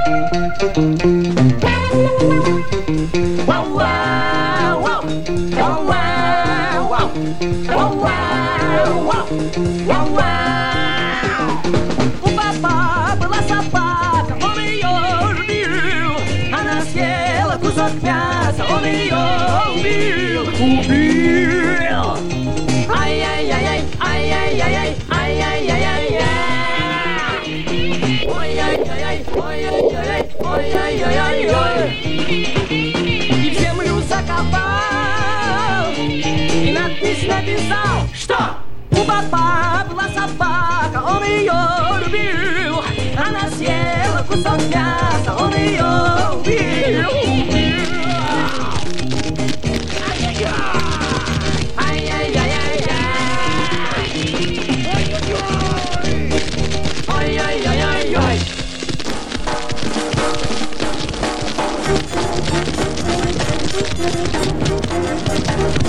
папа была собака, он ее любил. Она съела кусок мяса, он ее убил. Убил! Ай-яй-яй-яй, ай-яй-яй-яй, ай-яй-яй-яй-яй. Ой-яй-яй-яй, ой-яй-яй-яй, ой-яй-яй-яй. И в землю закопал, и надпись написал, что у папа была собака, он ее любил. Она съела кусок мяса, он ее убил. Ой-ой-ой-ой-ой.